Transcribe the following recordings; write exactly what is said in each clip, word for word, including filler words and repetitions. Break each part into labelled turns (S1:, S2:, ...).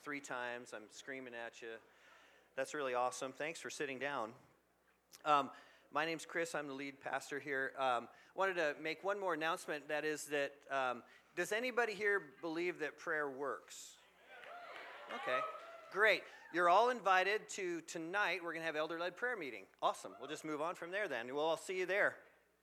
S1: three times. I'm screaming at you. That's really awesome. Thanks for sitting down. Um, my name's Chris. I'm the lead pastor here. Um, wanted to make one more announcement. That is that, um, does anybody here believe that prayer works? Okay, great. You're all invited to tonight. We're going to have elder-led prayer meeting. Awesome. We'll just move on from there then. We'll all see you there.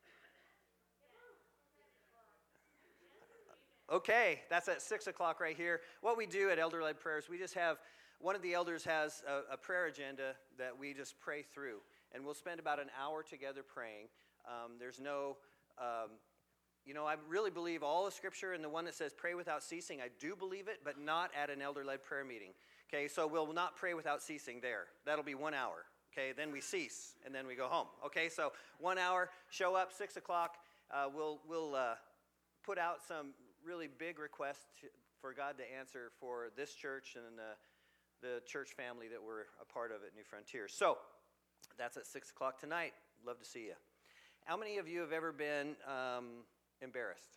S1: Okay, that's at six o'clock right here. What we do at elder-led prayers, we just have, one of the elders has a, a prayer agenda that we just pray through. And we'll spend about an hour together praying. Um, there's no, um, you know, I really believe all the scripture and the one that says pray without ceasing, I do believe it, but not at an elder-led prayer meeting. Okay, so we'll not pray without ceasing there. That'll be one hour. Okay, then we cease, and then we go home. Okay, so one hour, show up, six o'clock. Uh, we'll we'll uh, put out some really big requests for God to answer for this church and the, the church family that we're a part of at New Frontiers. So that's at six o'clock tonight. Love to see you. How many of you have ever been um, embarrassed?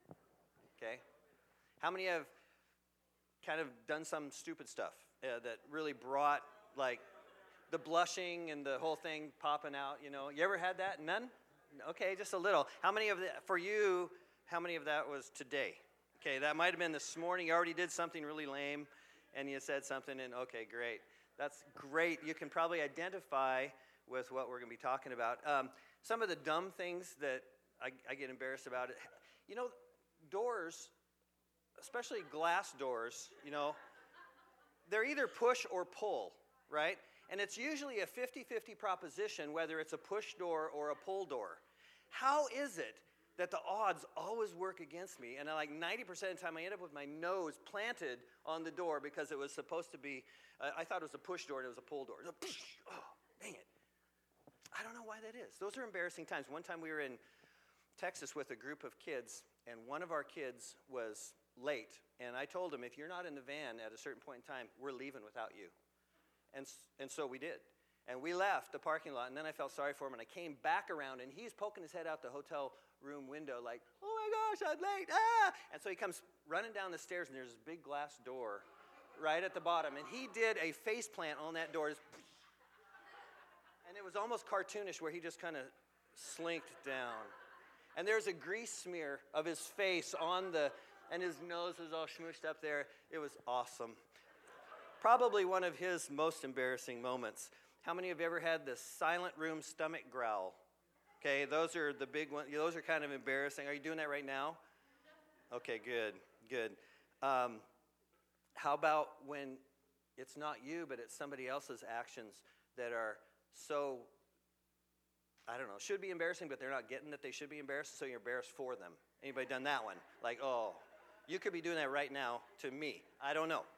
S1: Okay. How many have kind of done some stupid stuff uh, that really brought, like, the blushing and the whole thing popping out, you know? You ever had that? None? Okay, just a little. How many of that, for you, how many of that was today? Okay, that might have been this morning. You already did something really lame, and you said something, and okay, great. That's great. You can probably identify with what we're going to be talking about. Um, some of the dumb things that I, I get embarrassed about, it. You know, doors, especially glass doors, you know, they're either push or pull, right? And it's usually a fifty-fifty proposition whether it's a push door or a pull door. How is it that the odds always work against me, and like ninety percent of the time I end up with my nose planted on the door because it was supposed to be, uh, I thought it was a push door and it was a pull door. Oh, dang it. I don't know why that is. Those are embarrassing times. One time we were in Texas with a group of kids, and one of our kids was late, and I told him, if you're not in the van at a certain point in time, we're leaving without you. And, and so we did. And we left the parking lot, and then I felt sorry for him, and I came back around, and he's poking his head out the hotel room window like, oh my gosh, I'm late, ah! And so he comes running down the stairs, and there's this big glass door right at the bottom, and he did a face plant on that door, and it was almost cartoonish where he just kind of slinked down. And there's a grease smear of his face on the, and his nose was all smooshed up there. It was awesome. Probably one of his most embarrassing moments. How many have ever had the silent room stomach growl? Okay, those are the big ones. Those are kind of embarrassing. Are you doing that right now? Okay, good, good. Um, how about when it's not you, but it's somebody else's actions that are so, I don't know, should be embarrassing, but they're not getting that they should be embarrassed, so you're embarrassed for them. Anybody done that one? Like, oh, you could be doing that right now to me. I don't know.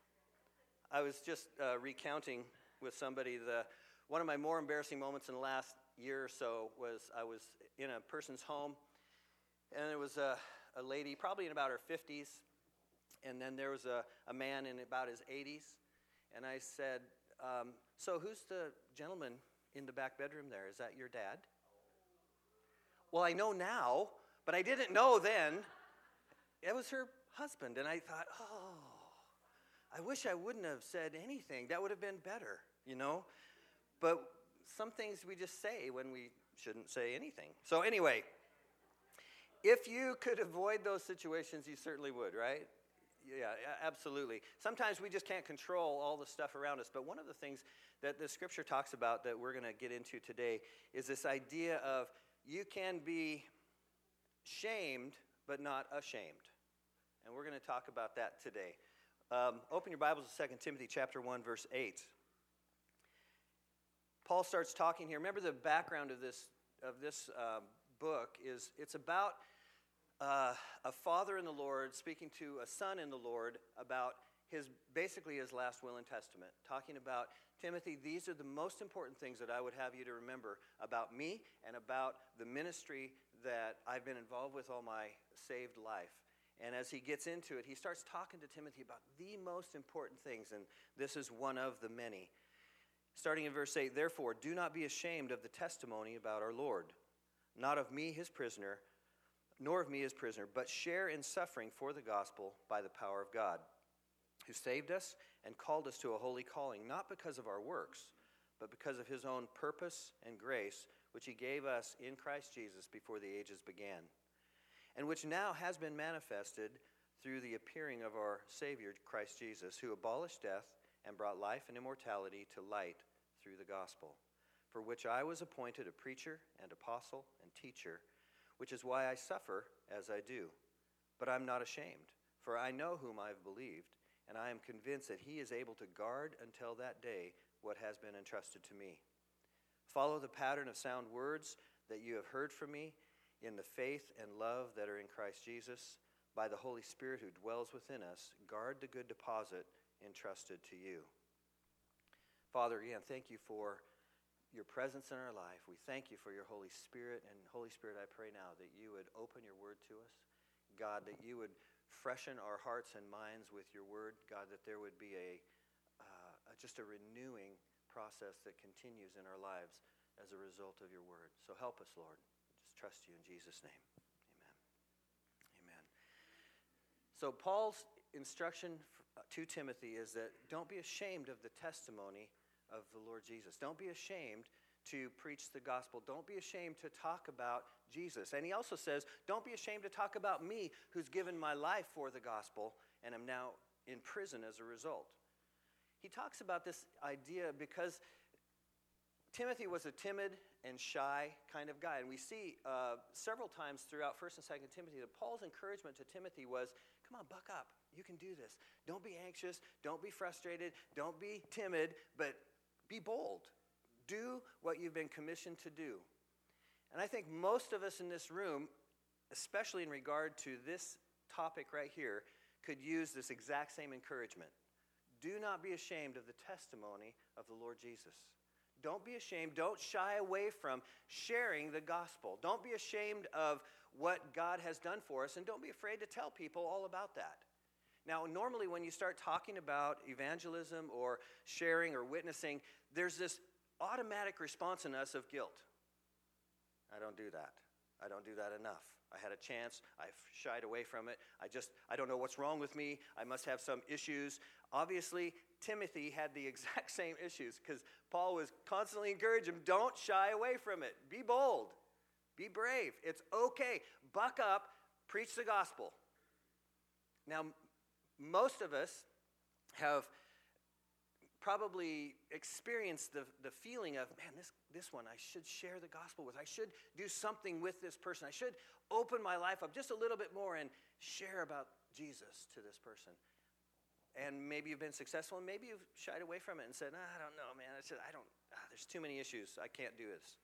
S1: I was just uh, recounting with somebody, the one of my more embarrassing moments in the last year or so was I was in a person's home, and it was a, a lady probably in about her fifties, and then there was a, a man in about his eighties, and I said, um, so who's the gentleman in the back bedroom there? Is that your dad? Well, I know now, but I didn't know then. It was her husband, and I thought, oh, I wish I wouldn't have said anything. That would have been better, you know? But some things we just say when we shouldn't say anything. So anyway, if you could avoid those situations, you certainly would, right? Yeah, absolutely. Sometimes we just can't control all the stuff around us. But one of the things that the scripture talks about that we're going to get into today is this idea of you can be shamed, but not ashamed. And we're going to talk about that today. Um, open your Bibles to Second Timothy chapter one, verse eight. Paul starts talking here. Remember the background of this of this um, book is it's about uh, a father in the Lord speaking to a son in the Lord about his basically his last will and testament, talking about, Timothy, these are the most important things that I would have you to remember about me and about the ministry that I've been involved with all my saved life. And as he gets into it, he starts talking to Timothy about the most important things, and this is one of the many. Starting in verse eight, therefore, do not be ashamed of the testimony about our Lord, not of me, his prisoner, nor of me, his prisoner, but share in suffering for the gospel by the power of God, who saved us and called us to a holy calling, not because of our works, but because of his own purpose and grace, which he gave us in Christ Jesus before the ages began, and which now has been manifested through the appearing of our Savior, Christ Jesus, who abolished death and brought life and immortality to light through the gospel, for which I was appointed a preacher and apostle and teacher, which is why I suffer as I do. But I'm not ashamed, for I know whom I have believed, and I am convinced that he is able to guard until that day what has been entrusted to me. Follow the pattern of sound words that you have heard from me in the faith and love that are in Christ Jesus. By the Holy Spirit who dwells within us, guard the good deposit entrusted to you. Father, again, thank you for your presence in our life. We thank you for your Holy Spirit. And Holy Spirit, I pray now that you would open your word to us. God, that you would freshen our hearts and minds with your word. God, that there would be a uh, just a renewing process that continues in our lives as a result of your word. So help us, Lord. Just trust you in Jesus' name. Amen. Amen. So Paul's instruction to Timothy is that don't be ashamed of the testimony of the Lord Jesus. Don't be ashamed to preach the gospel. Don't be ashamed to talk about Jesus. And he also says, don't be ashamed to talk about me, who's given my life for the gospel and am now in prison as a result. He talks about this idea because Timothy was a timid and shy kind of guy. And we see uh, several times throughout First and Second Timothy that Paul's encouragement to Timothy was, come on, buck up. You can do this. Don't be anxious. Don't be frustrated. Don't be timid, but be bold. Do what you've been commissioned to do. And I think most of us in this room, especially in regard to this topic right here, could use this exact same encouragement. Do not be ashamed of the testimony of the Lord Jesus. Don't be ashamed. Don't shy away from sharing the gospel. Don't be ashamed of what God has done for us, and don't be afraid to tell people all about that. Now, normally when you start talking about evangelism or sharing or witnessing, there's this automatic response in us of guilt. I don't do that. I don't do that enough. I had a chance. I shied away from it. I just, I don't know what's wrong with me. I must have some issues. Obviously, Timothy had the exact same issues because Paul was constantly encouraging him, don't shy away from it. Be bold. Be brave. It's okay. Buck up. Preach the gospel. Now, most of us have probably experienced the, the feeling of, man, this, this one, I should share the gospel with. I should do something with this person. I should open my life up just a little bit more and share about Jesus to this person. And maybe you've been successful, and maybe you've shied away from it and said, ah, I don't know, man. I said, I don't, ah, there's too many issues. I can't do this.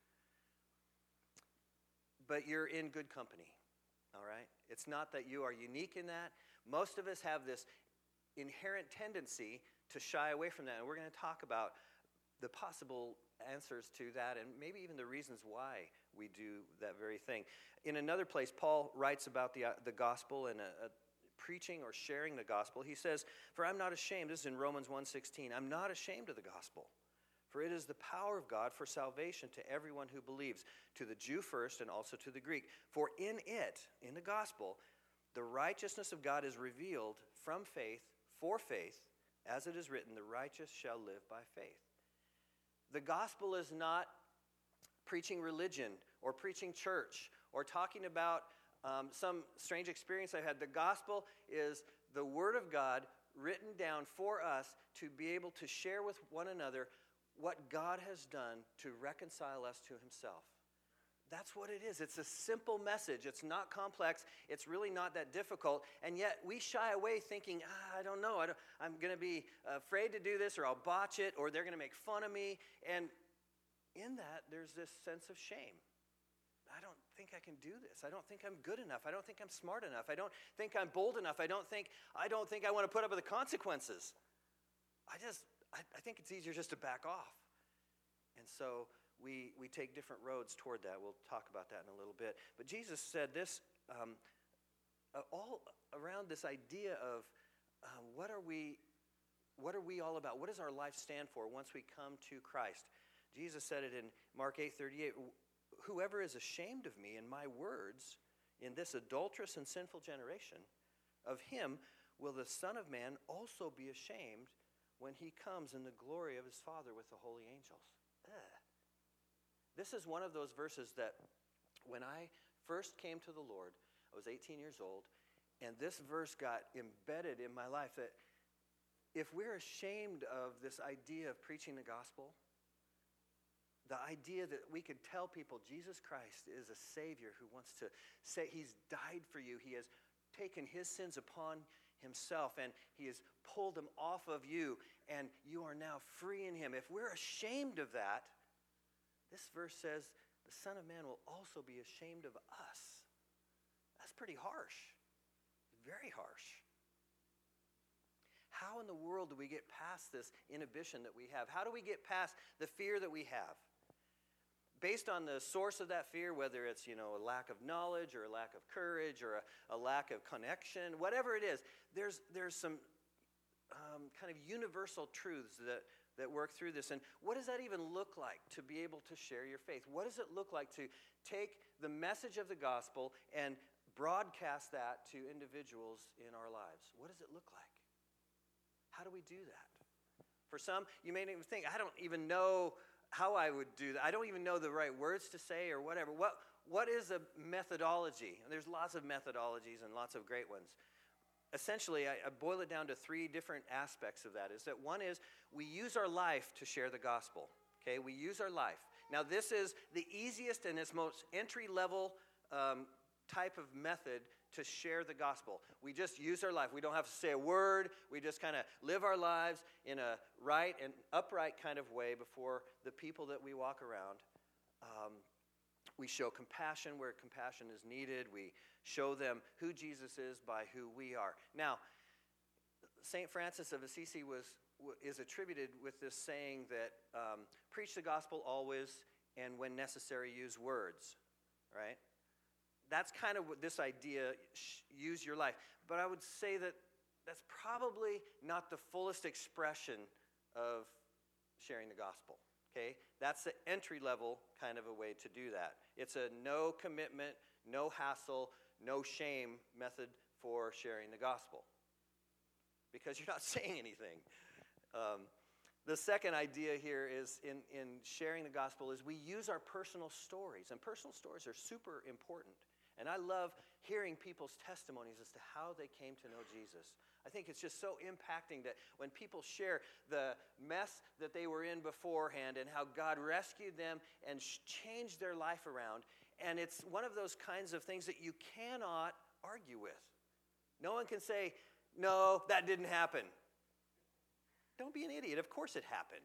S1: But you're in good company, all right? It's not that you are unique in that. Most of us have this inherent tendency to shy away from that. And we're going to talk about the possible answers to that and maybe even the reasons why we do that very thing. In another place, Paul writes about the, uh, the gospel and a, a preaching or sharing the gospel. He says, for I'm not ashamed. This is in Romans one sixteen. I'm not ashamed of the gospel. For it is the power of God for salvation to everyone who believes, to the Jew first and also to the Greek. For in it, in the gospel, the righteousness of God is revealed from faith for faith, as it is written, the righteous shall live by faith. The gospel is not preaching religion or preaching church or talking about um, some strange experience I had. The gospel is the word of God written down for us to be able to share with one another what God has done to reconcile us to himself. That's what it is. It's a simple message. It's not complex. It's really not that difficult. And yet we shy away thinking, ah, I don't know. I don't, I'm going to be afraid to do this, or I'll botch it, or they're going to make fun of me. And in that, there's this sense of shame. I don't think I can do this. I don't think I'm good enough. I don't think I'm smart enough. I don't think I'm bold enough. I don't think I don't think I want to put up with the consequences. I just I, I think it's easier just to back off. And so we we take different roads toward that. We'll talk about that in a little bit. But Jesus said this um, uh, all around this idea of uh, what are we what are we all about? What does our life stand for once we come to Christ? Jesus said it in Mark eight thirty-eight. Whoever is ashamed of me and my words in this adulterous and sinful generation, of him will the Son of Man also be ashamed when he comes in the glory of his Father with the holy angels. Ugh. This is one of those verses that when I first came to the Lord, I was eighteen years old, and this verse got embedded in my life that if we're ashamed of this idea of preaching the gospel, the idea that we could tell people Jesus Christ is a Savior who wants to say he's died for you, he has taken his sins upon himself, and he has pulled them off of you, and you are now free in him. If we're ashamed of that, this verse says the Son of Man will also be ashamed of us. That's pretty harsh. Very harsh. How in the world do we get past this inhibition that we have? How do we get past the fear that we have? Based on the source of that fear, whether it's, you know, a lack of knowledge or a lack of courage or a, a lack of connection, whatever it is, there's, there's some um, kind of universal truths that, that work through this. And what does that even look like to be able to share your faith? What does it look like to take the message of the gospel and broadcast that to individuals in our lives? What does it look like? How do we do that? For some, you may even think, I don't even know how I would do that. I don't even know the right words to say or whatever. What, what is a methodology? And there's lots of methodologies and lots of great ones. Essentially, I, I boil it down to three different aspects of that. Is that one is we use our life to share the gospel. Okay, we use our life. Now, this is the easiest and its most entry-level um, type of method to share the gospel. We just use our life. We don't have to say a word. We just kind of live our lives in a right and upright kind of way before the people that we walk around. Um, we show compassion where compassion is needed. We show them who Jesus is by who we are. Now, Saint Francis of Assisi was is attributed with this saying that um, preach the gospel always, and when necessary, use words, right? That's kind of what this idea, use your life. But I would say that that's probably not the fullest expression of sharing the gospel, okay? That's the entry-level kind of a way to do that. It's a no commitment, no hassle, no shame method for sharing the gospel because you're not saying anything. Um, the second idea here is in, in sharing the gospel is we use our personal stories, and personal stories are super important. And I love hearing people's testimonies as to how they came to know Jesus. I think it's just so impacting that when people share the mess that they were in beforehand and how God rescued them and changed their life around. And it's one of those kinds of things that you cannot argue with. No one can say, no, that didn't happen. Don't be an idiot. Of course it happened.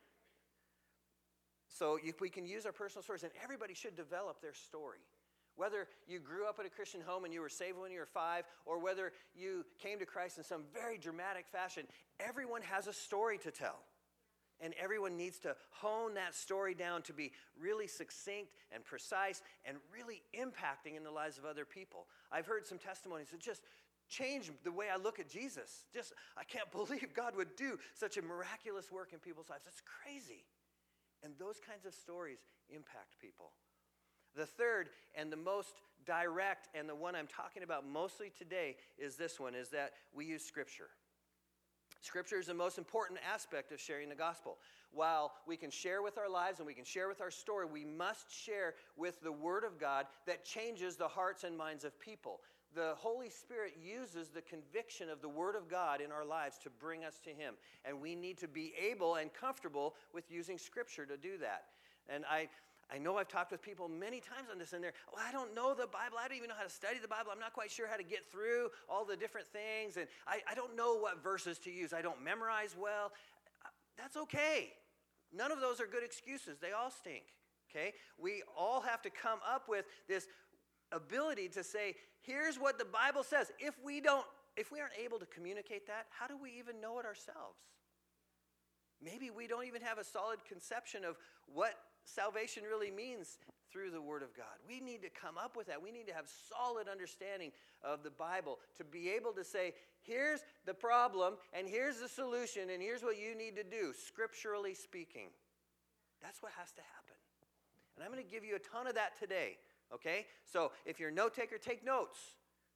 S1: So you, we can use our personal stories, and everybody should develop their story. Whether you grew up in a Christian home and you were saved when you were five, or whether you came to Christ in some very dramatic fashion, everyone has a story to tell. And everyone needs to hone that story down to be really succinct and precise and really impacting in the lives of other people. I've heard some testimonies that just changed the way I look at Jesus. Just, I can't believe God would do such a miraculous work in people's lives. That's crazy. And those kinds of stories impact people. The third and the most direct, and the one I'm talking about mostly today, is this one, is that we use Scripture. Scripture is the most important aspect of sharing the gospel. While we can share with our lives and we can share with our story, we must share with the Word of God that changes the hearts and minds of people. The Holy Spirit uses the conviction of the Word of God in our lives to bring us to Him. And we need to be able and comfortable with using Scripture to do that. And I... I know I've talked with people many times on this, and they're, well, I don't know the Bible. I don't even know how to study the Bible. I'm not quite sure how to get through all the different things, and I, I don't know what verses to use. I don't memorize well. That's okay. None of those are good excuses. They all stink, okay? We all have to come up with this ability to say, here's what the Bible says. If we don't, if we aren't able to communicate that, how do we even know it ourselves? Maybe we don't even have a solid conception of what salvation really means through the Word of God. We need to come up with that. We need to have solid understanding of the Bible to be able to say, here's the problem, and here's the solution, and here's what you need to do, scripturally speaking. That's what has to happen. And I'm going to give you a ton of that today, okay? So if you're a note taker, take notes.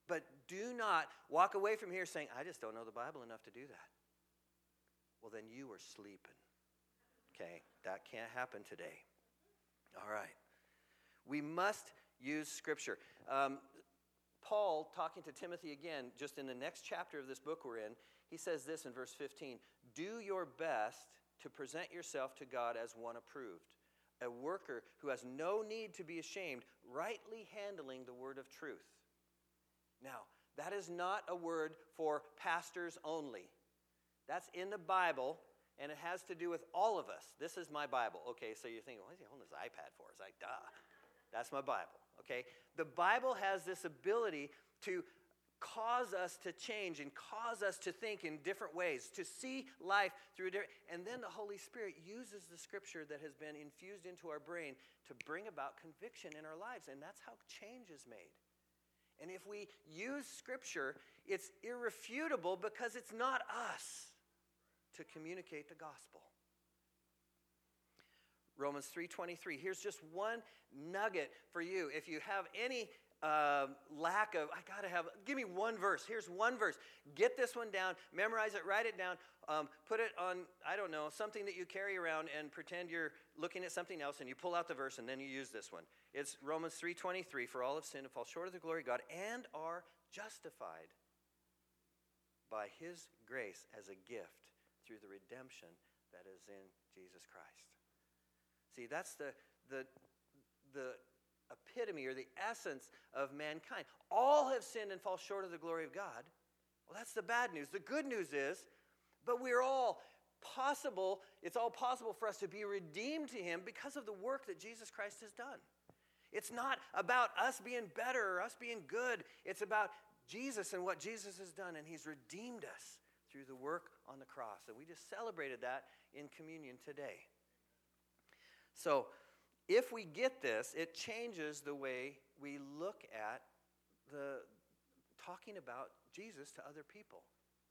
S1: But do not walk away from here saying, I just don't know the Bible enough to do that. Well, then you were sleeping. Okay, that can't happen today. All right. We must use Scripture. Um, Paul, talking to Timothy again, just in the next chapter of this book we're in, he says this in verse fifteen, do your best to present yourself to God as one approved, a worker who has no need to be ashamed, rightly handling the word of truth. Now, that is not a word for pastors only. That's in the Bible, and it has to do with all of us. This is my Bible. Okay, so you're thinking, what is he holding his iPad for? It's like, duh. That's my Bible, okay? The Bible has this ability to cause us to change and cause us to think in different ways, to see life through a different, and then the Holy Spirit uses the Scripture that has been infused into our brain to bring about conviction in our lives, and that's how change is made. And if we use Scripture, it's irrefutable because it's not us to communicate the gospel. Romans three twenty-three. Here's just one nugget for you. If you have any uh, lack of, I got to have, give me one verse. Here's one verse. Get this one down, memorize it, write it down, um, put it on, I don't know, something that you carry around and pretend you're looking at something else and you pull out the verse and then you use this one. It's Romans three twenty-three. For all have sinned and fall short of the glory of God and are justified by his grace as a gift through the redemption that is in Jesus Christ. See, that's the, the, the epitome or the essence of mankind. All have sinned and fall short of the glory of God. Well, that's the bad news. The good news is, but we're all possible, it's all possible for us to be redeemed to him because of the work that Jesus Christ has done. It's not about us being better or us being good. It's about Jesus and what Jesus has done, and he's redeemed us through the work on the cross. And we just celebrated that in communion today. So if we get this, it changes the way we look at the talking about Jesus to other people.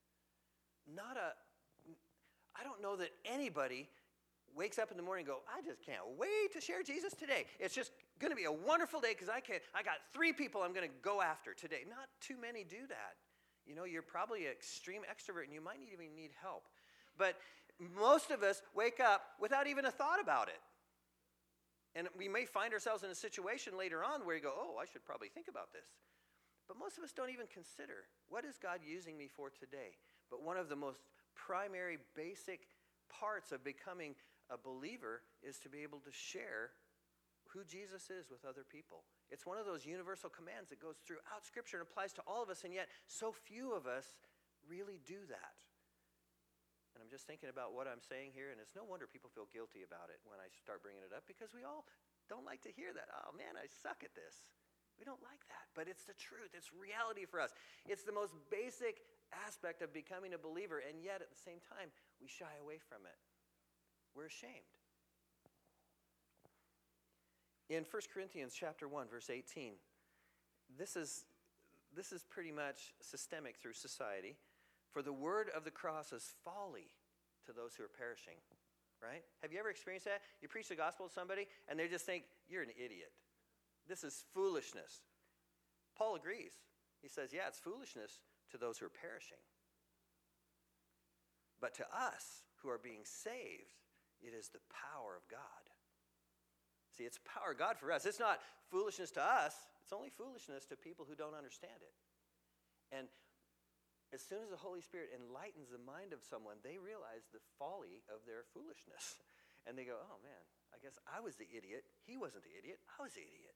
S1: Not a, I don't know that anybody wakes up in the morning and go, I just can't wait to share Jesus today. It's just going to be a wonderful day because I can I got three people I'm going to go after today. Not too many do that. You know, you're probably an extreme extrovert and you might even need help. But most of us wake up without even a thought about it. And we may find ourselves in a situation later on where you go, oh, I should probably think about this. But most of us don't even consider, what is God using me for today? But one of the most primary, basic parts of becoming a believer is to be able to share who Jesus is with other people. It's one of those universal commands that goes throughout Scripture and applies to all of us, and yet so few of us really do that. And I'm just thinking about what I'm saying here, and it's no wonder people feel guilty about it when I start bringing it up, because we all don't like to hear that. Oh, man, I suck at this. We don't like that, but it's the truth. It's reality for us. It's the most basic aspect of becoming a believer, and yet at the same time, we shy away from it. We're ashamed. In First Corinthians chapter one, verse eighteen, this is, this is pretty much systemic through society. For the word of the cross is folly to those who are perishing, right? Have you ever experienced that? You preach the gospel to somebody, and they just think, you're an idiot. This is foolishness. Paul agrees. He says, yeah, it's foolishness to those who are perishing. But to us who are being saved, it is the power of God. See, it's the power of God for us. It's not foolishness to us. It's only foolishness to people who don't understand it. And as soon as the Holy Spirit enlightens the mind of someone, they realize the folly of their foolishness. And they go, oh man, I guess I was the idiot. He wasn't the idiot. I was the idiot.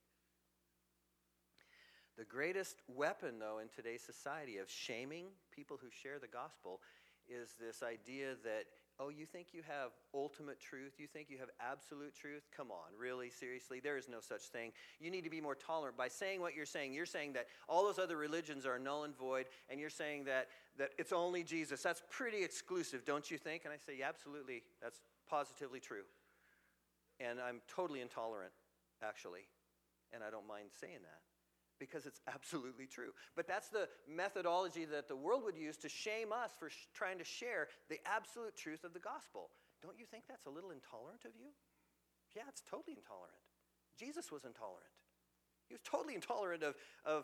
S1: The greatest weapon, though, in today's society of shaming people who share the gospel is this idea that, oh, you think you have ultimate truth? You think you have absolute truth? Come on, really, seriously? There is no such thing. You need to be more tolerant. By saying what you're saying, you're saying that all those other religions are null and void, and you're saying that, that it's only Jesus. That's pretty exclusive, don't you think? And I say, yeah, absolutely, that's positively true. And I'm totally intolerant, actually, and I don't mind saying that, because it's absolutely true. But that's the methodology that the world would use to shame us for sh- trying to share the absolute truth of the gospel. Don't you think that's a little intolerant of you? Yeah, it's totally intolerant. Jesus was intolerant. He was totally intolerant of, of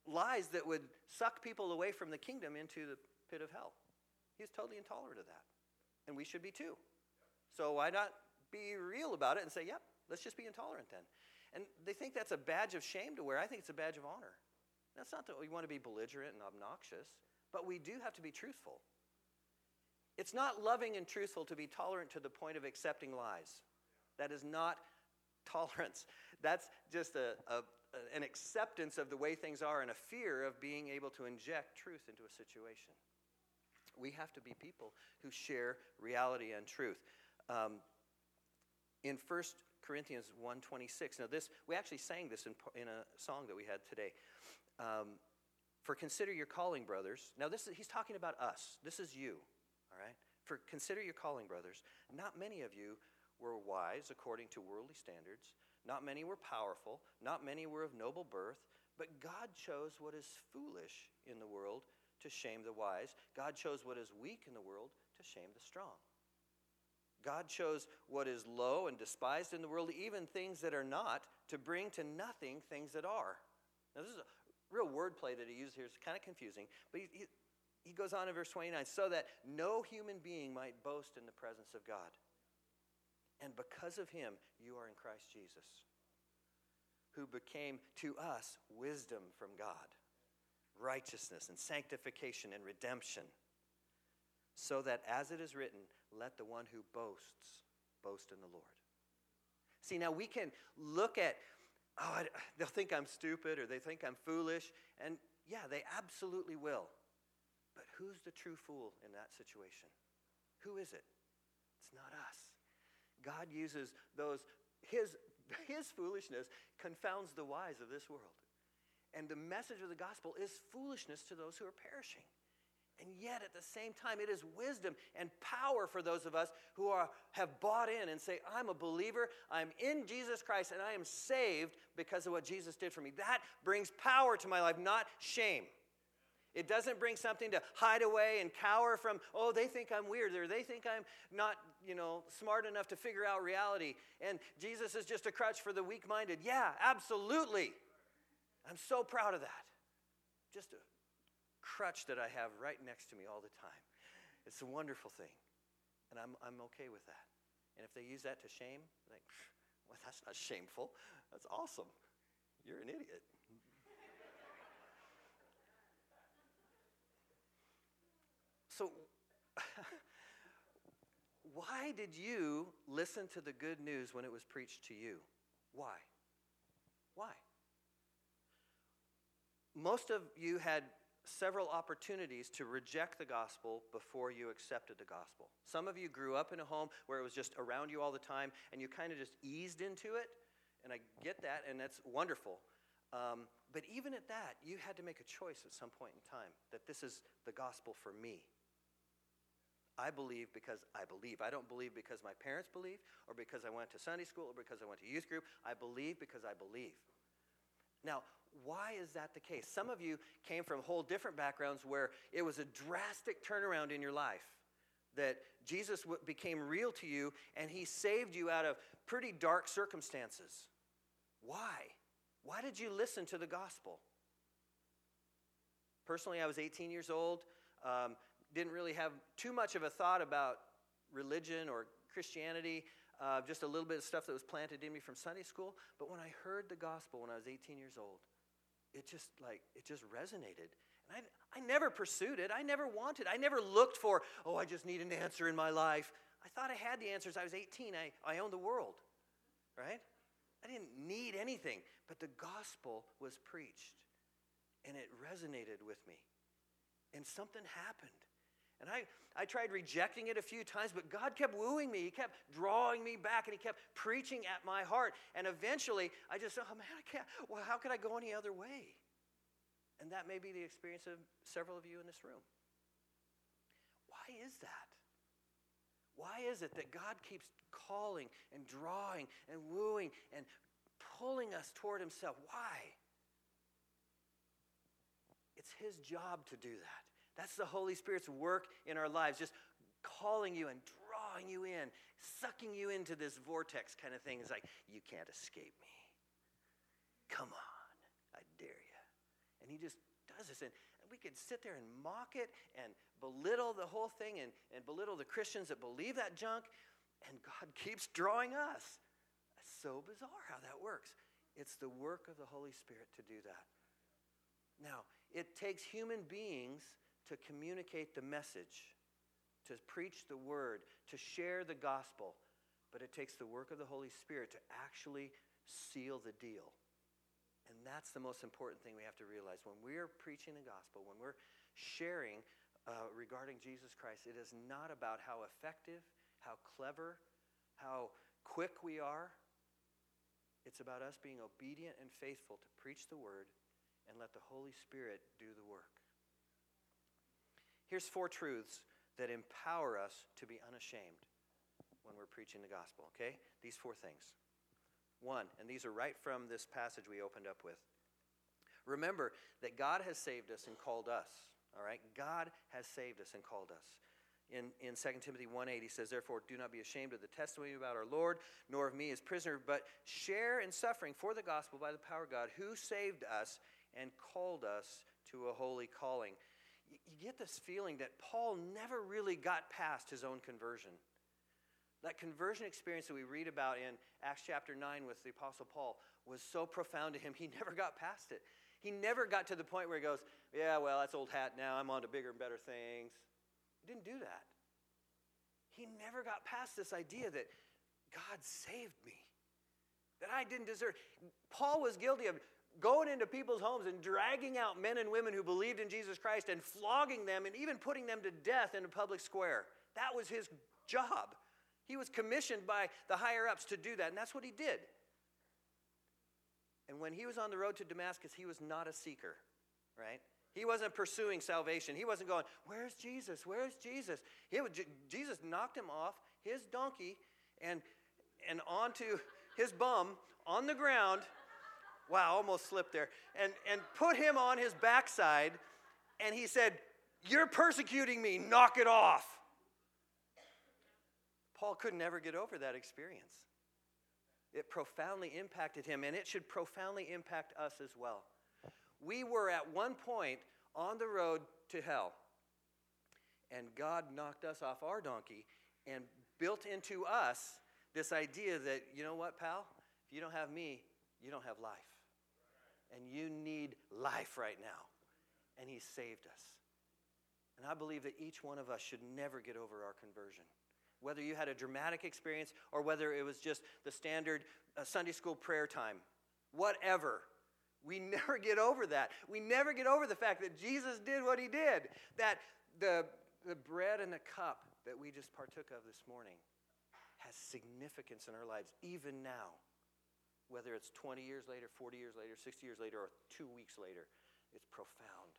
S1: lies that would suck people away from the kingdom into the pit of hell. He's totally intolerant of that. And we should be too. So why not be real about it and say, yep, let's just be intolerant then. And they think that's a badge of shame to wear. I think it's a badge of honor. That's not that we want to be belligerent and obnoxious, but we do have to be truthful. It's not loving and truthful to be tolerant to the point of accepting lies. That is not tolerance. That's just a, a, an acceptance of the way things are and a fear of being able to inject truth into a situation. We have to be people who share reality and truth. Um, in First Corinthians one twenty-six, now this, we actually sang this in, in a song that we had today. Um, For consider your calling, brothers. Now this is, he's talking about us. This is you, all right? For consider your calling, brothers. Not many of you were wise according to worldly standards. Not many were powerful. Not many were of noble birth. But God chose what is foolish in the world to shame the wise. God chose what is weak in the world to shame the strong. God chose what is low and despised in the world, even things that are not, to bring to nothing things that are. Now this is a real wordplay that he used here. It's kind of confusing. But he, he, he goes on in verse twenty-nine, so that no human being might boast in the presence of God. And because of him, you are in Christ Jesus, who became to us wisdom from God, righteousness and sanctification and redemption, so that as it is written, let the one who boasts boast in the Lord. See, now we can look at, oh, I, they'll think I'm stupid or they think I'm foolish, and yeah, they absolutely will. But who's the true fool in that situation? Who is it? It's not us. God uses those, his, his foolishness confounds the wise of this world. And the message of the gospel is foolishness to those who are perishing. And yet at the same time, it is wisdom and power for those of us who are, have bought in and say, I'm a believer, I'm in Jesus Christ, and I am saved because of what Jesus did for me. That brings power to my life, not shame. It doesn't bring something to hide away and cower from, oh, they think I'm weird, or they think I'm not, you know, smart enough to figure out reality, and Jesus is just a crutch for the weak-minded. Yeah, absolutely. I'm so proud of that. Just a crutch that I have right next to me all the time. It's a wonderful thing, and I'm I'm okay with that. And if they use that to shame, like, well, that's not shameful. That's awesome. You're an idiot. So, why did you listen to the good news when it was preached to you? Why? Why? Most of you had several opportunities to reject the gospel before you accepted the gospel. Some of you grew up in a home where it was just around you all the time, and you kind of just eased into it, and I get that, and that's wonderful. Um, but even at that, you had to make a choice at some point in time that this is the gospel for me. I believe because I believe. I don't believe because my parents believe, or because I went to Sunday school, or because I went to youth group. I believe because I believe. Now, why is that the case? Some of you came from whole different backgrounds where it was a drastic turnaround in your life, that Jesus w- became real to you, and he saved you out of pretty dark circumstances. Why? Why did you listen to the gospel? Personally, I was eighteen years old. Um, didn't really have too much of a thought about religion or Christianity, uh, just a little bit of stuff that was planted in me from Sunday school. But when I heard the gospel when I was eighteen years old, it just like, it just resonated. And I, I never pursued it. I never wanted, I never looked for, oh, I just need an answer in my life. I thought I had the answers. I was eighteen. I, I owned the world, right? I didn't need anything. But the gospel was preached, and it resonated with me. And something happened. And I, I tried rejecting it a few times, but God kept wooing me. He kept drawing me back, and he kept preaching at my heart. And eventually, I just thought, oh, man, I can't. Well, how could I go any other way? And that may be the experience of several of you in this room. Why is that? Why is it that God keeps calling and drawing and wooing and pulling us toward himself? Why? It's his job to do that. That's the Holy Spirit's work in our lives, just calling you and drawing you in, sucking you into this vortex kind of thing. It's like, you can't escape me. Come on, I dare you. And he just does this. And we could sit there and mock it and belittle the whole thing and, and belittle the Christians that believe that junk. And God keeps drawing us. It's so bizarre how that works. It's the work of the Holy Spirit to do that. Now, it takes human beings to communicate the message, to preach the word, to share the gospel. But it takes the work of the Holy Spirit to actually seal the deal. And that's the most important thing we have to realize. When we're preaching the gospel, when we're sharing uh, regarding Jesus Christ, it is not about how effective, how clever, how quick we are. It's about us being obedient and faithful to preach the word and let the Holy Spirit do the work. Here's four truths that empower us to be unashamed when we're preaching the gospel, okay? These four things. One, and these are right from this passage we opened up with. Remember that God has saved us and called us, all right? God has saved us and called us. In, in Second Timothy one eight, he says, therefore, do not be ashamed of the testimony about our Lord, nor of me as prisoner, but share in suffering for the gospel by the power of God, who saved us and called us to a holy calling. You, you get this feeling that Paul never really got past his own conversion. That conversion experience that we read about in Acts chapter nine with the Apostle Paul was so profound to him, he never got past it. He never got to the point where he goes, yeah, well, that's old hat now. I'm on to bigger and better things. He didn't do that. He never got past this idea that God saved me, that I didn't deserve. Paul was guilty of going into people's homes and dragging out men and women who believed in Jesus Christ and flogging them and even putting them to death in a public square. That was his job. He was commissioned by the higher-ups to do that, and that's what he did. And when he was on the road to Damascus, he was not a seeker, right? He wasn't pursuing salvation. He wasn't going, where's Jesus? Where's Jesus? He would, Jesus knocked him off his donkey and, and onto his bum on the ground. Wow, almost slipped there. And, and put him on his backside, and he said, you're persecuting me. Knock it off. Paul could never get over that experience. It profoundly impacted him, and it should profoundly impact us as well. We were at one point on the road to hell, and God knocked us off our donkey and built into us this idea that, you know what, pal? If you don't have me, you don't have life. And you need life right now. And he saved us. And I believe that each one of us should never get over our conversion. Whether you had a dramatic experience or whether it was just the standard uh, Sunday school prayer time. Whatever. We never get over that. We never get over the fact that Jesus did what he did. That the, the bread and the cup that we just partook of this morning has significance in our lives, even now. Whether it's twenty years later, forty years later, sixty years later, or two weeks later, it's profound.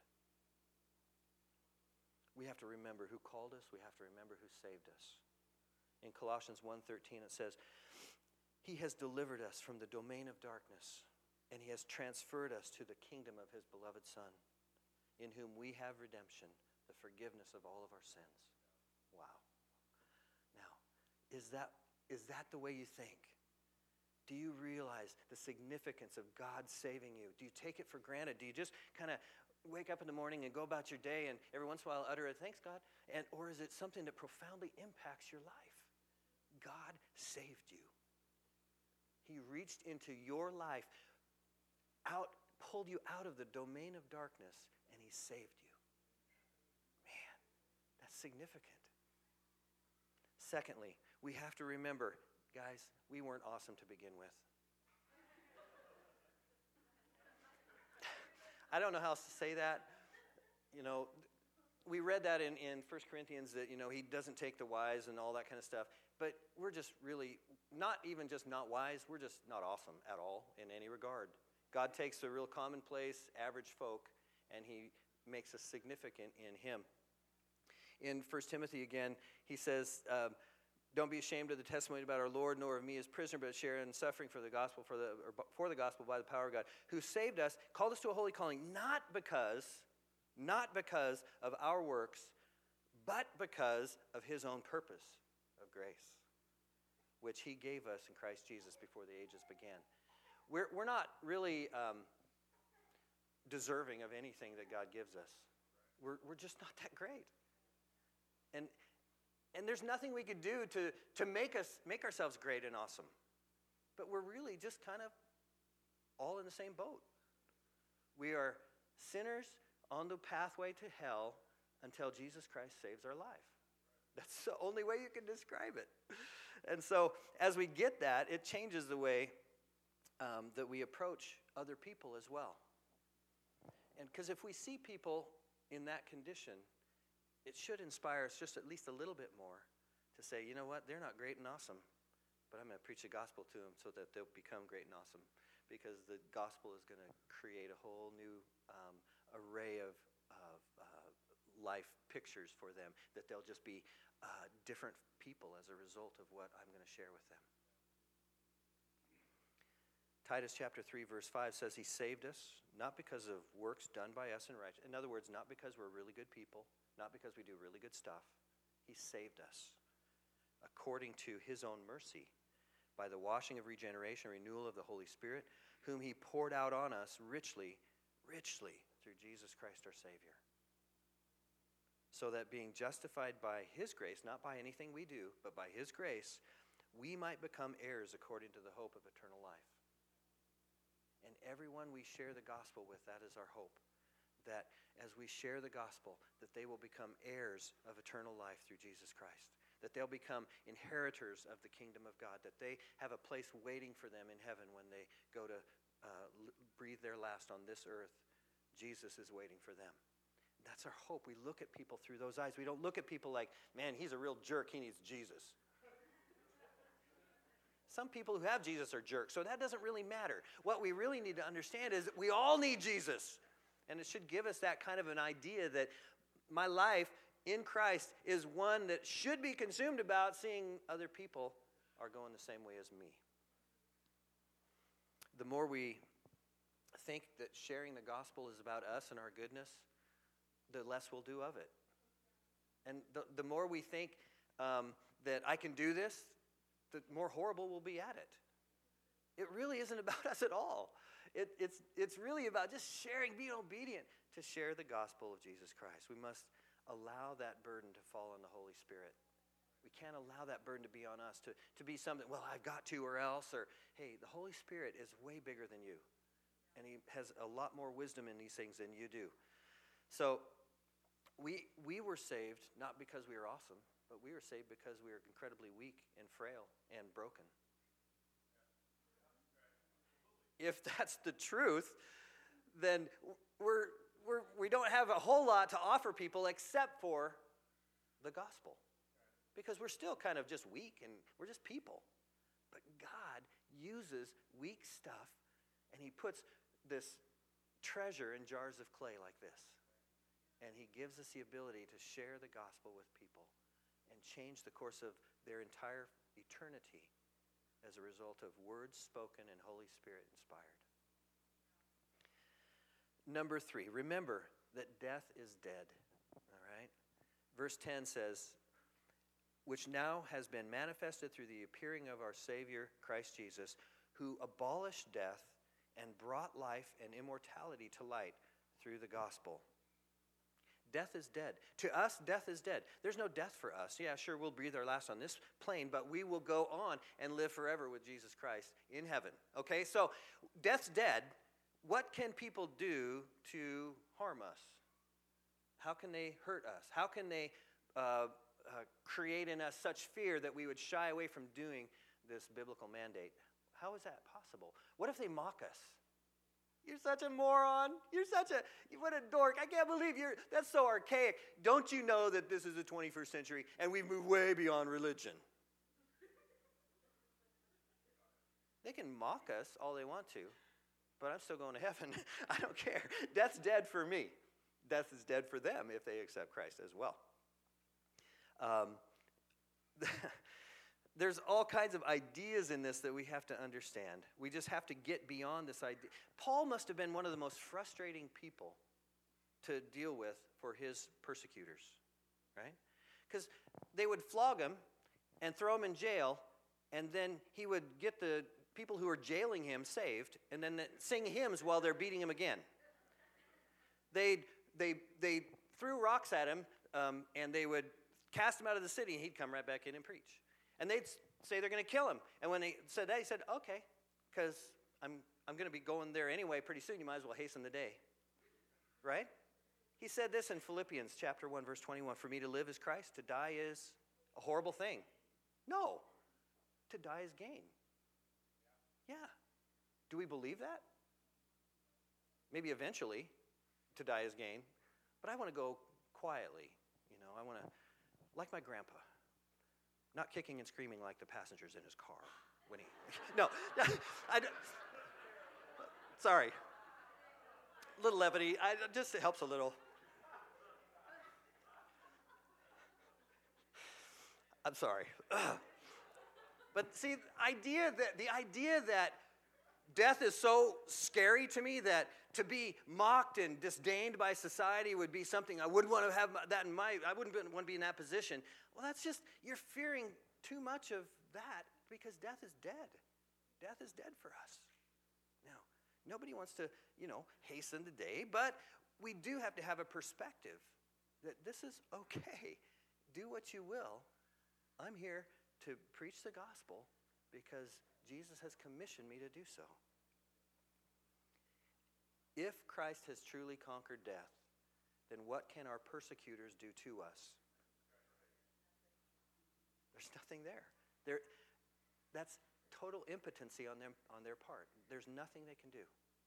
S1: We have to remember who called us. We have to remember who saved us. In Colossians one thirteen, it says, he has delivered us from the domain of darkness, and he has transferred us to the kingdom of his beloved Son, in whom we have redemption, the forgiveness of all of our sins. Wow. Now, is that, is that the way you think? Do you realize the significance of God saving you? Do you take it for granted? Do you just kind of wake up in the morning and go about your day and every once in a while utter a thanks God? And, or is it something that profoundly impacts your life? God saved you. He reached into your life, out, pulled you out of the domain of darkness, and he saved you. Man, that's significant. Secondly, we have to remember, guys, we weren't awesome to begin with. I don't know how else to say that. You know, we read that in, in First Corinthians that, you know, he doesn't take the wise and all that kind of stuff. But we're just really, not even just not wise, we're just not awesome at all in any regard. God takes the real commonplace, average folk, and he makes us significant in him. In First Timothy again, he says, um, don't be ashamed of the testimony about our Lord, nor of me as prisoner, but share in suffering for the gospel, for the, or for the gospel by the power of God, who saved us, called us to a holy calling, not because, not because of our works, but because of his own purpose of grace, which he gave us in Christ Jesus before the ages began. We're, we're not really, um, deserving of anything that God gives us. We're, we're just not that great. And, and there's nothing we could do to, to make us make ourselves great and awesome. But we're really just kind of all in the same boat. We are sinners on the pathway to hell until Jesus Christ saves our life. That's the only way you can describe it. And so as we get that, it changes the way um, that we approach other people as well. And because if we see people in that condition, it should inspire us just at least a little bit more to say, you know what, they're not great and awesome, but I'm going to preach the gospel to them so that they'll become great and awesome, because the gospel is going to create a whole new um, array of, of uh, life pictures for them, that they'll just be uh, different people as a result of what I'm going to share with them. Titus chapter three, verse five says he saved us, not because of works done by us in righteousness. In other words, not because we're really good people, not because we do really good stuff. He saved us according to his own mercy, by the washing of regeneration, renewal of the Holy Spirit, whom he poured out on us richly, richly through Jesus Christ our Savior. So that being justified by his grace, not by anything we do, but by his grace, we might become heirs according to the hope of eternal life. And everyone we share the gospel with, that is our hope. That as we share the gospel, that they will become heirs of eternal life through Jesus Christ. That they'll become inheritors of the kingdom of God. That they have a place waiting for them in heaven when they go to uh, breathe their last on this earth. Jesus is waiting for them. That's our hope. We look at people through those eyes. We don't look at people like, man, he's a real jerk. He needs Jesus. Some people who have Jesus are jerks, so that doesn't really matter. What we really need to understand is that we all need Jesus. And it should give us that kind of an idea that my life in Christ is one that should be consumed about seeing other people are going the same way as me. The more we think that sharing the gospel is about us and our goodness, the less we'll do of it. And the, the more we think um, that I can do this, the more horrible we'll be at it. It really isn't about us at all. It, it's, it's really about just sharing, being obedient to share the gospel of Jesus Christ. We must allow that burden to fall on the Holy Spirit. We can't allow that burden to be on us, to, to be something, well, I've got to or else, or, hey, the Holy Spirit is way bigger than you. And he has a lot more wisdom in these things than you do. So we, we were saved not because we were awesome, but we were saved because we were incredibly weak and frail and broken. If that's the truth, then we're, we're, we don't have a whole lot to offer people except for the gospel. Because we're still kind of just weak and we're just people. But God uses weak stuff and he puts this treasure in jars of clay like this. And he gives us the ability to share the gospel with people and change the course of their entire eternity as a result of words spoken and Holy Spirit inspired. Number three, remember that death is dead. All right? Verse ten says, which now has been manifested through the appearing of our Savior, Christ Jesus, who abolished death and brought life and immortality to light through the gospel. Death is dead. To us, death is dead. There's no death for us. Yeah, sure, we'll breathe our last on this plane, but we will go on and live forever with Jesus Christ in heaven. Okay, so death's dead. What can people do to harm us? How can they hurt us? How can they uh, uh, create in us such fear that we would shy away from doing this biblical mandate? How is that possible? What if they mock us? You're such a moron. You're such a, what a dork. I can't believe you're, that's so archaic. Don't you know that this is the twenty-first century and we've moved way beyond religion? They can mock us all they want to, but I'm still going to heaven. I don't care. Death's dead for me. Death is dead for them if they accept Christ as well. Um, There's all kinds of ideas in this that we have to understand. We just have to get beyond this idea. Paul must have been one of the most frustrating people to deal with for his persecutors, right? Because they would flog him and throw him in jail, and then he would get the people who were jailing him saved, and then sing hymns while they're beating him again. They'd, they, they threw rocks at him, um, and they would cast him out of the city, and he'd come right back in and preach. And they'd say they're going to kill him. And when they said that, he said, okay, because I'm, I'm going to be going there anyway pretty soon. You might as well hasten the day. Right? He said this in Philippians chapter one, verse twenty-one, for me to live is Christ, to die is a horrible thing. No, to die is gain. Yeah. Do we believe that? Maybe eventually, to die is gain. But I want to go quietly. You know, I want to, like my grandpa, not kicking and screaming like the passengers in his car when he, no, I, sorry. A little levity, I, just it helps a little. I'm sorry. But see, idea that the idea that death is so scary to me that to be mocked and disdained by society would be something I wouldn't want to have that in my, I wouldn't want to be in that position. Well, that's just, you're fearing too much of that because death is dead. Death is dead for us. Now, nobody wants to, you know, hasten the day, but we do have to have a perspective that this is okay. Do what you will. I'm here to preach the gospel because Jesus has commissioned me to do so. If Christ has truly conquered death, then what can our persecutors do to us? There's nothing there. There, that's total impotency on them, on their part. There's nothing they can do.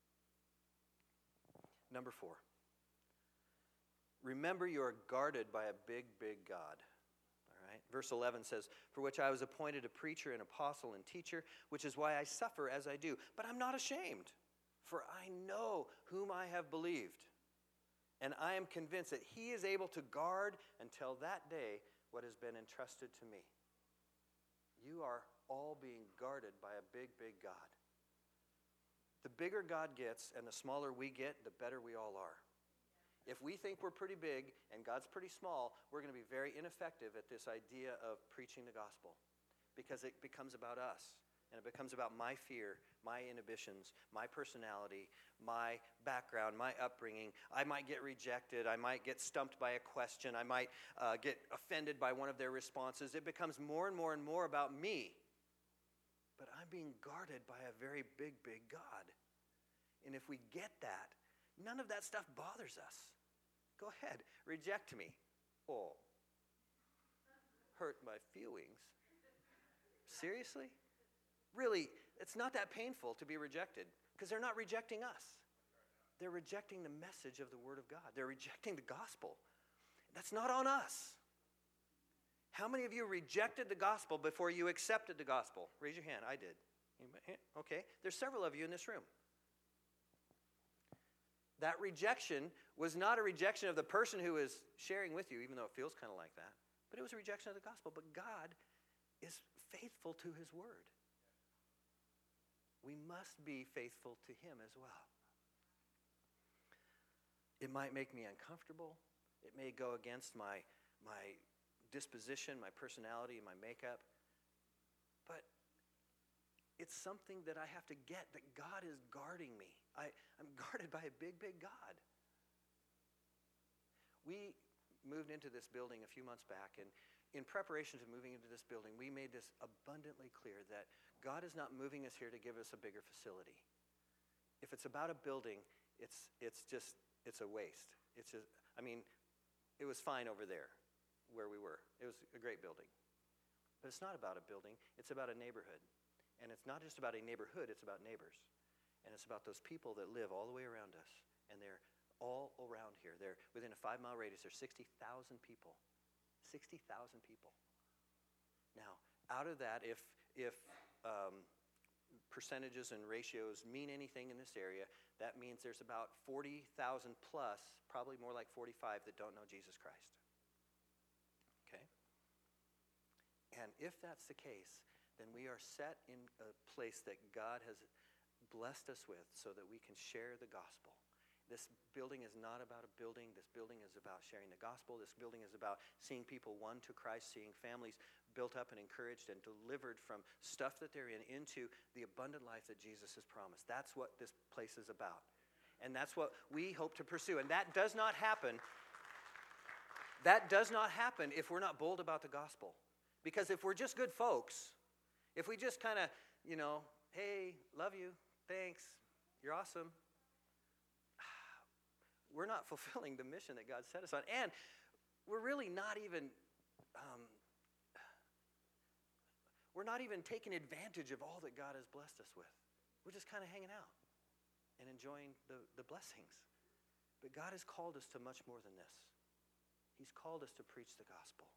S1: Number four. Remember you are guarded by a big, big God. Right? Verse eleven says, for which I was appointed a preacher, an apostle, and teacher, which is why I suffer as I do. But I'm not ashamed, for I know whom I have believed. And I am convinced that he is able to guard until that day what has been entrusted to me. You are all being guarded by a big, big God. The bigger God gets and the smaller we get, the better we all are. If we think we're pretty big and God's pretty small, we're going to be very ineffective at this idea of preaching the gospel because it becomes about us and it becomes about my fear, my inhibitions, my personality, my background, my upbringing. I might get rejected. I might get stumped by a question. I might uh, get offended by one of their responses. It becomes more and more and more about me. But I'm being guarded by a very big, big God. And if we get that, none of that stuff bothers us. Go ahead, reject me. Oh, hurt my feelings. Seriously? Really, it's not that painful to be rejected because they're not rejecting us. They're rejecting the message of the Word of God. They're rejecting the gospel. That's not on us. How many of you rejected the gospel before you accepted the gospel? Raise your hand. I did. Okay, there's several of you in this room. That rejection was not a rejection of the person who is sharing with you, even though it feels kind of like that. But it was a rejection of the gospel. But God is faithful to his word. We must be faithful to him as well. It might make me uncomfortable. It may go against my, my disposition, my personality, my makeup. But it's something that I have to get, that God is guarding me. I, I'm guarded by a big, big God. We moved into this building a few months back, and in preparation to moving into this building, we made this abundantly clear that God is not moving us here to give us a bigger facility. If it's about a building, it's it's just, it's a waste. It's just, I mean, it was fine over there where we were. It was a great building. But it's not about a building, it's about a neighborhood. And it's not just about a neighborhood, it's about neighbors. And it's about those people that live all the way around us. And they're all around here. They're within a five mile radius, there's sixty thousand people. sixty thousand people. Now, out of that, if, if um, percentages and ratios mean anything in this area, that means there's about forty thousand plus, probably more like forty-five, that don't know Jesus Christ. Okay? And if that's the case, then we are set in a place that God has blessed us with so that we can share the gospel. This building is not about a building. This building is about sharing the gospel. This building is about seeing people won to Christ, seeing families built up and encouraged and delivered from stuff that they're in into the abundant life that Jesus has promised. That's what this place is about. And that's what we hope to pursue. And that does not happen. That does not happen if we're not bold about the gospel. Because if we're just good folks, if we just kind of, you know, hey, love you, thanks, you're awesome, we're not fulfilling the mission that God set us on. And we're really not even, um, we're not even taking advantage of all that God has blessed us with. We're just kind of hanging out and enjoying the, the blessings. But God has called us to much more than this. He's called us to preach the gospel.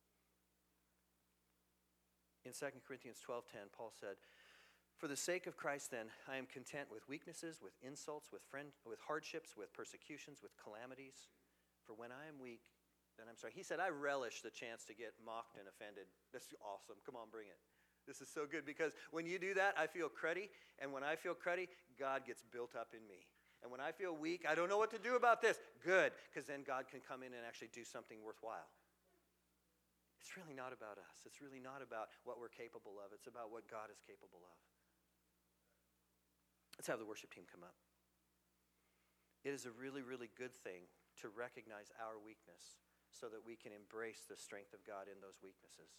S1: In Second Corinthians twelve ten, Paul said, "For the sake of Christ, then, I am content with weaknesses, with insults, with friend, with hardships, with persecutions, with calamities. For when I am weak, then I'm sorry." He said, "I relish the chance to get mocked and offended." This is awesome. Come on, bring it. This is so good because when you do that, I feel cruddy. And when I feel cruddy, God gets built up in me. And when I feel weak, I don't know what to do about this. Good, because then God can come in and actually do something worthwhile. It's really not about us. It's really not about what we're capable of. It's about what God is capable of. Let's have the worship team come up. It is a really, really good thing to recognize our weakness so that we can embrace the strength of God in those weaknesses.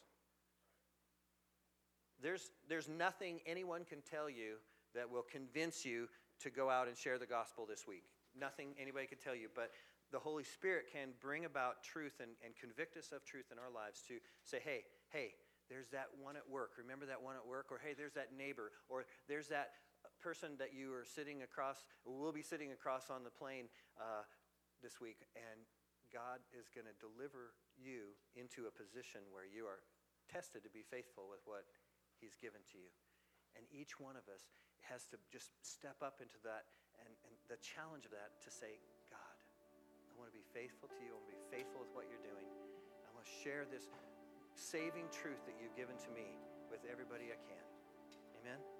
S1: There's, there's nothing anyone can tell you that will convince you to go out and share the gospel this week. Nothing anybody can tell you, but the Holy Spirit can bring about truth and, and convict us of truth in our lives to say, hey, hey, there's that one at work. Remember that one at work? Or hey, there's that neighbor. Or there's that person that you are sitting across, or will be sitting across on the plane uh, this week. And God is going to deliver you into a position where you are tested to be faithful with what He's given to you. And each one of us has to just step up into that and, and the challenge of that to say, God, I want to be faithful to you. I want to be faithful with what you're doing. I want to share this saving truth that you've given to me with everybody I can. Amen?